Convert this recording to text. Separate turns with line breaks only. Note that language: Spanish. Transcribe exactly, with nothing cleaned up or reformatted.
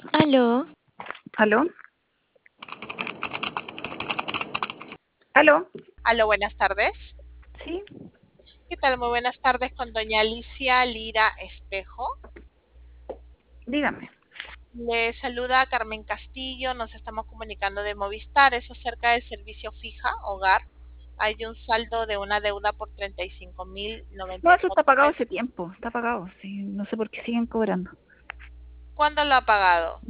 Aló,
¿Aló? ¿Aló?
Aló, buenas tardes.
Sí,
¿Qué tal? Muy buenas tardes con doña Alicia Lira Espejo.
dígame.
Le saluda Carmen Castillo, nos estamos comunicando de Movistar, es acerca del servicio fija, hogar. Hay un saldo de una deuda por treinta y cinco mil
No,
noventa y
eso está
cuatro
pagado hace
pesos.
tiempo, está pagado, sí, no sé por qué siguen cobrando.
¿Cuándo lo ha pagado?